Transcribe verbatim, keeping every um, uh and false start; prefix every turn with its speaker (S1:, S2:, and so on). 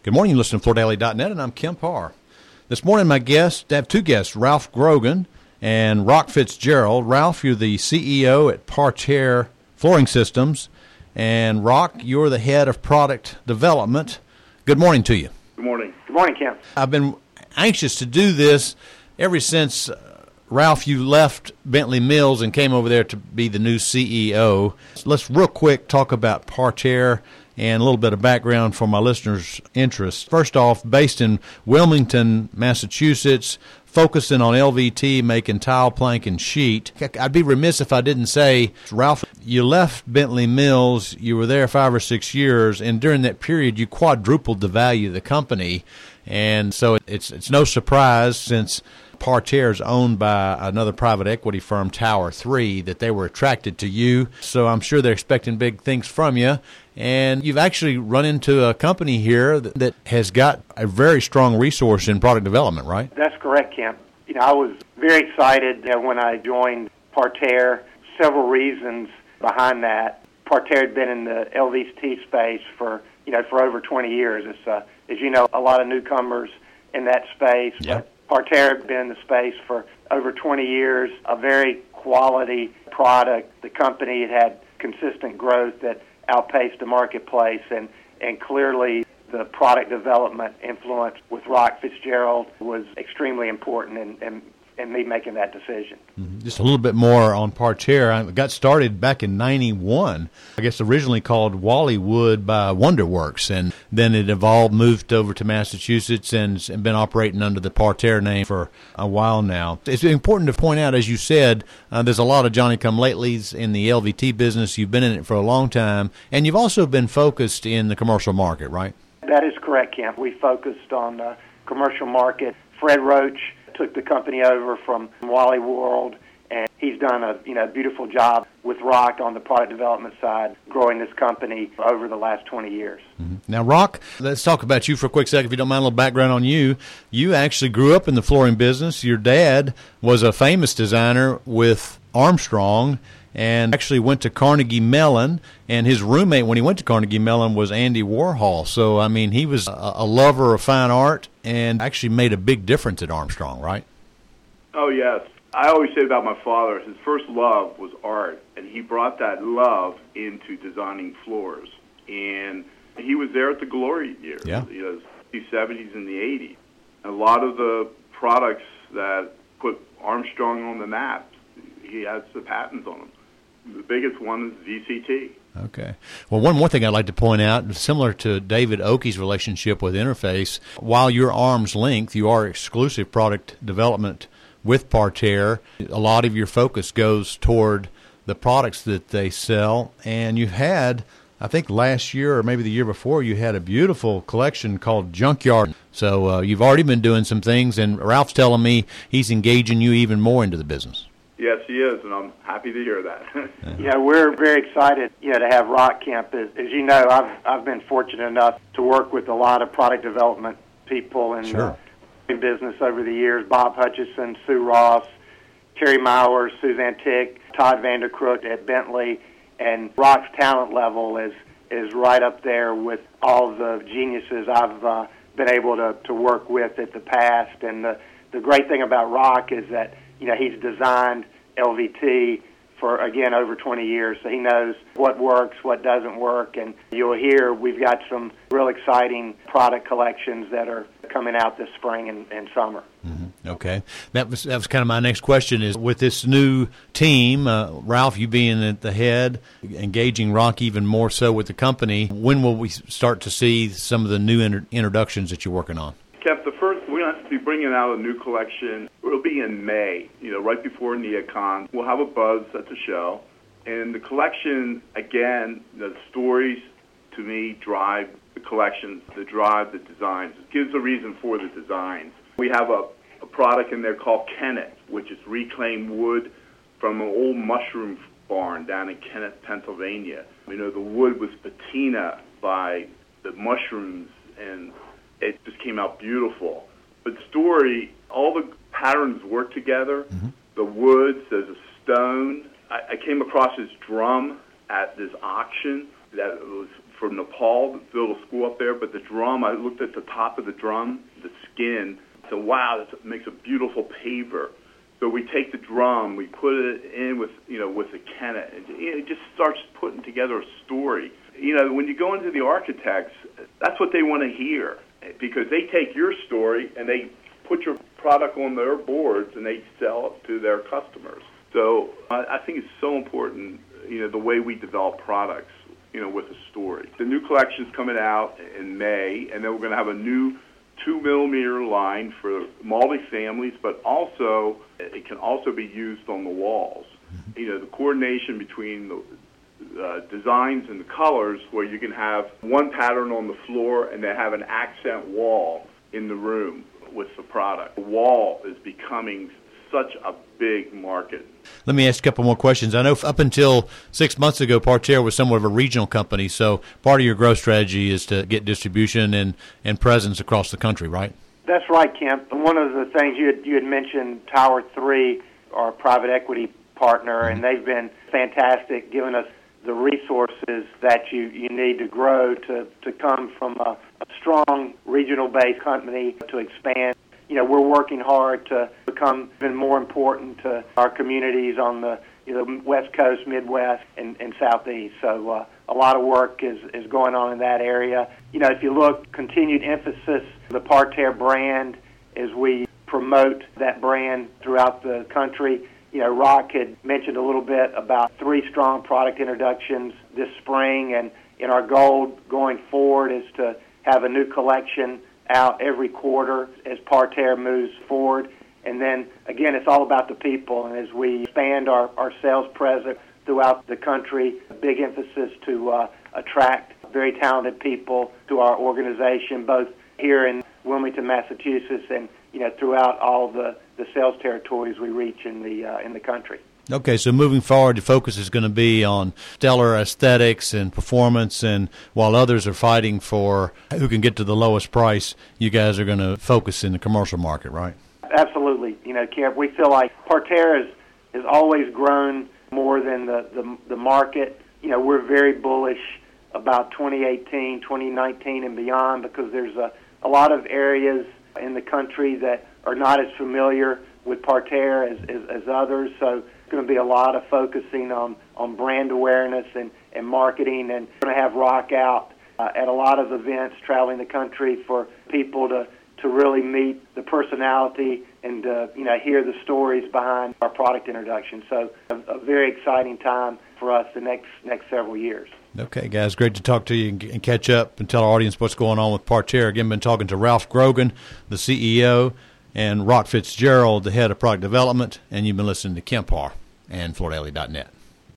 S1: Good morning. You listen to Florida Daily dot net, and I'm Kim Parr. This morning, my guests, I have two guests, Ralph Grogan and Rock Fitzgerald. Ralph, you're the C E O at Parterre Flooring Systems, and Rock, you're the head of product development. Good morning to you.
S2: Good morning.
S3: Good morning, Kim.
S1: I've been anxious to do this ever since, uh, Ralph, you left Bentley Mills and came over there to be the new C E O. So let's real quick talk about Parterre and a little bit of background for my listeners' interest. First off, based in Wilmington, Massachusetts, focusing on L V T, making tile, plank, and sheet. I'd be remiss if I didn't say, Ralph, you left Bentley Mills, you were there five or six years, and during that period you quadrupled the value of the company. And so it's it's no surprise, since Parterre is owned by another private equity firm, Tower three, that they were attracted to you. So I'm sure they're expecting big things from you. And you've actually run into a company here that, that has got a very strong resource in product development, right?
S3: That's correct, Kim. You know, I was very excited uh, when I joined Parterre. Several reasons behind that. Parterre had been in the L V T space for, you know, for over twenty years. It's, uh, as you know, a lot of newcomers in that space.
S1: Yep.
S3: But Parterre had been in the space for over twenty years, a very quality product. The company had had consistent growth that outpaced the marketplace, and, and clearly the product development influence with Rock Fitzgerald was extremely important in, in, in me making that decision.
S1: Mm-hmm. Just a little bit more on Parterre. I got started back in ninety-one, I guess originally called Wallywood by WonderWorks, and then it evolved, moved over to Massachusetts, and, and been operating under the Parterre name for a while now. It's important to point out, as you said, uh, there's a lot of Johnny-come-latelys in the L V T business. You've been in it for a long time, and you've also been focused in the commercial market, right?
S3: That is correct, Kemp. We focused on the commercial market. Fred Roach took the company over from Wally World, and he's done a you know beautiful job with Rock on the product development side, growing this company over the last twenty years.
S1: Mm-hmm. Now, Rock, let's talk about you for a quick second, if you don't mind, a little background on you. You actually grew up in the flooring business. Your dad was a famous designer with Armstrong, and actually went to Carnegie Mellon, and his roommate when he went to Carnegie Mellon was Andy Warhol. So, I mean, he was a, a lover of fine art and actually made a big difference at Armstrong, right?
S2: Oh, yes. I always say about my father, his first love was art, and he brought that love into designing floors. And he was there at the glory years,
S1: yeah.
S2: you know, the seventies and the eighties. A lot of the products that put Armstrong on the map, he has the patents on them. The biggest one is V C T.
S1: Okay. Well, one more thing I'd like to point out, similar to David Oakey's relationship with Interface, while you're arm's length, you are exclusive product development with Parterre. A lot of your focus goes toward the products that they sell, and you've had, I think last year or maybe the year before, you had a beautiful collection called Junkyard. So uh, you've already been doing some things, and Ralph's telling me he's engaging you even more into the business.
S2: Yes, he is, and I'm happy to hear that.
S3: Yeah, we're very excited, you know, to have Rock Camp. As, as you know, I've I've been fortunate enough to work with a lot of product development people in
S1: sure.
S3: the business over the years. Bob Hutchison, Sue Ross, Terry Mowers, Suzanne Tick, Todd Vandercrook at Bentley, and Rock's talent level is is right up there with all the geniuses I've uh, been able to, to work with at the past. And the the great thing about Rock is that, you know, he's designed L V T for, again, over twenty years, so he knows what works, what doesn't work, and you'll hear we've got some real exciting product collections that are coming out this spring and, and summer.
S1: Mm-hmm. Okay. That was that was kind of my next question, is with this new team, uh, Ralph, you being at the head, engaging Rock even more so with the company, when will we start to see some of the new inter- introductions that you're working on?
S2: Kev, the first, we're going to be bringing out a new collection. It'll be in May, you know, right before NeoCon. We'll have a buzz at the show. And the collection, again, the stories, to me, drive the collections, the drive the designs. It gives a reason for the designs. We have a, a product in there called Kenneth, which is reclaimed wood from an old mushroom barn down in Kenneth, Pennsylvania. You know, the wood was patina by the mushrooms, and it just came out beautiful. But the story, all the patterns work together. Mm-hmm. The woods, there's a stone. I, I came across this drum at this auction that was from Nepal to build a school up there. But the drum, I looked at the top of the drum, the skin. So wow, that makes a beautiful paver. So we take the drum, we put it in with, you know, with the Kennet, and it just starts putting together a story. You know, when you go into the architects, that's what they want to hear, because they take your story and they put your product on their boards and they sell it to their customers. So I, I think it's so important, you know, the way we develop products, you know, with a story. The new collection's coming out in May, and then we're going to have a new two millimeter line for multi-families, but also it can also be used on the walls. You know, the coordination between the uh, designs and the colors, where you can have one pattern on the floor and then have an accent wall in the room with the product. The wall is becoming such a big market.
S1: Let me ask a couple more questions. I know up until six months ago, Parterre was somewhat of a regional company, so part of your growth strategy is to get distribution and, and presence across the country, right?
S3: That's right, Kemp. One of the things you had, you had mentioned, Tower three, our private equity partner, mm-hmm. and they've been fantastic, giving us the resources that you, you need to grow to, to come from a, a strong regional-based company to expand. You know, we're working hard to become even more important to our communities on the, you know, West Coast, Midwest, and, and Southeast. So uh, a lot of work is, is going on in that area. You know, if you look, continued emphasis, the Parterre brand, as we promote that brand throughout the country. You know, Rock had mentioned a little bit about three strong product introductions this spring, and, and our goal going forward is to have a new collection out every quarter as Parterre moves forward. And then, again, it's all about the people. And as we expand our, our sales presence throughout the country, a big emphasis to uh, attract very talented people to our organization, both here in Wilmington, Massachusetts, and, you know, throughout all the, the sales territories we reach in the uh, in the country.
S1: Okay, so moving forward, the focus is going to be on stellar aesthetics and performance, and while others are fighting for who can get to the lowest price, you guys are going to focus in the commercial market, right?
S3: Absolutely. You know, Kemp, we feel like Parterre has, has always grown more than the, the, the market. You know, we're very bullish about twenty eighteen, twenty nineteen, and beyond, because there's a, a lot of areas in the country that are not as familiar with Parterre as, as, as others, so going to be a lot of focusing on, on brand awareness and, and marketing, and we're going to have Rock out uh, at a lot of events traveling the country for people to, to really meet the personality and uh, you know, hear the stories behind our product introduction. So a, a very exciting time for us the next next several years.
S1: Okay, guys, great to talk to you and, and catch up and tell our audience what's going on with Parterre. Again, been talking to Ralph Grogan, the C E O, and Rock Fitzgerald, the head of product development, and you've been listening to Kemp Harr and Florida Daily dot net.